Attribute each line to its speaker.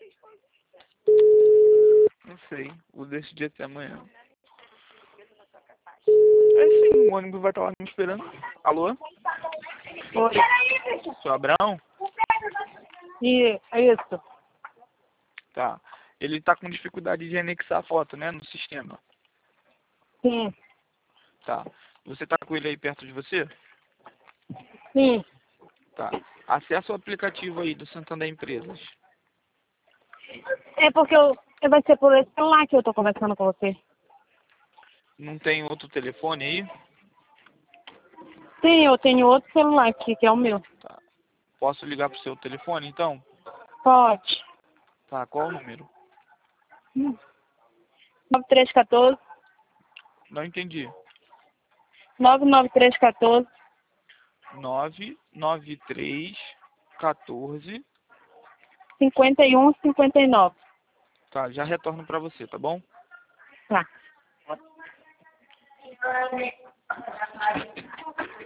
Speaker 1: Não sei, vou decidir até amanhã. É sim, o ônibus vai estar lá me esperando. Alô?
Speaker 2: Oi.
Speaker 1: Sou Abraão?
Speaker 2: E é isso.
Speaker 1: Tá. Ele tá com dificuldade de anexar a foto, né, no sistema.
Speaker 2: Sim.
Speaker 1: Tá. Você tá com ele aí perto de você?
Speaker 2: Sim.
Speaker 1: Tá. Acessa o aplicativo aí do Santander Empresas.
Speaker 2: É porque vai ser por esse celular que eu tô conversando com você.
Speaker 1: Não tem outro telefone aí?
Speaker 2: Sim, eu tenho outro celular aqui, que é o meu.
Speaker 1: Tá. Posso ligar pro seu telefone, então?
Speaker 2: Pode.
Speaker 1: Tá, qual o número?
Speaker 2: 9314
Speaker 1: Não entendi.
Speaker 2: 99314
Speaker 1: 993 14.
Speaker 2: 5159.
Speaker 1: Tá, já retorno pra você, tá bom?
Speaker 2: Tá.